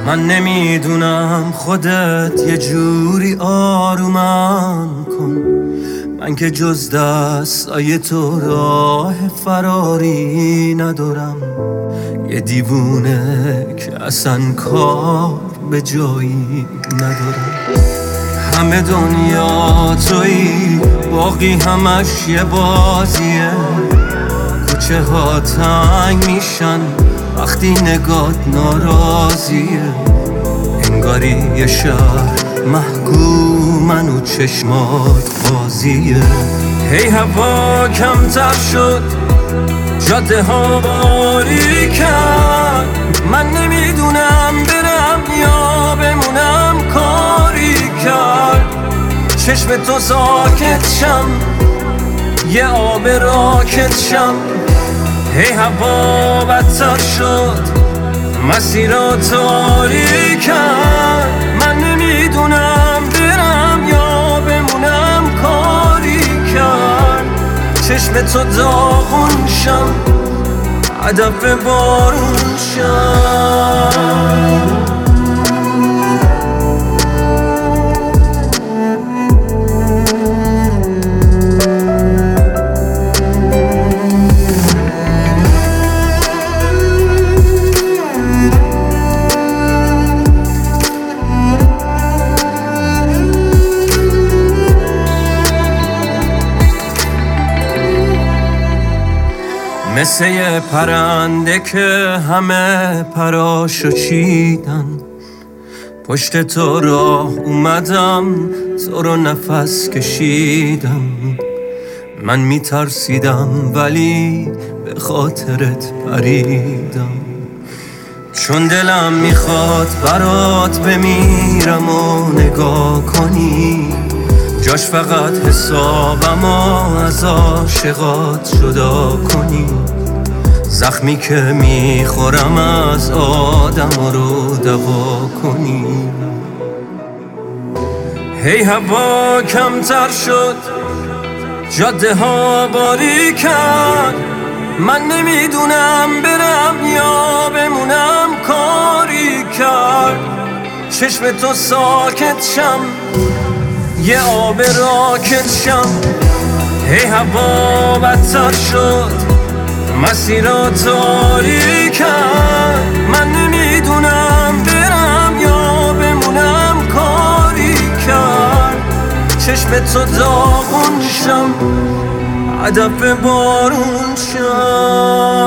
من نمیدونم خودت یه جوری آرومم کن، من که جز دستای تو راه فراری ندارم. یه دیوونه که اصلا کار به جایی ندارم. همه دنیا تویی، باقی همش یه بازیه. کوچه ها تنگ میشن وقتی نگات ناراضیه. انگاری یه شهر محکومن و چشمات بازیه. هی هوا کمتر شد، جاده ها باریکن، من نمیدونم برم یا بمونم. کاری کرد چشم تو ساکت شم، یه آب راکت شم. هی هوا بدتر شد، مسیرها تاریکن، من نمیدونم برم یا بمونم. کاری کرد چشم تو داغون شم، هدف بارون شم. مثل یه پرنده که همه پراشو چیدن، پشت تو راه اومدم، تو رو نفس کشیدم. من میترسیدم ولی به خاطرت پریدم، چون دلم میخواد برات بمیرم و نگاه کنی. جاش فقط حسابم از عاشقات جدا کنی. زخمی که میخورم از آدم رو دوا کنی. هی هوا کمتر شد، جاده ها باریکن، من نمیدونم برم یا بمونم. کاری کرد چشم تو ساکت شم، یه آب راکت شم. هی هوا بدتر شد، مسیرها تاریکن، من نمیدونم برم یا بمونم. کاری کرد چشم تو داغون شم، هدف بارون شم.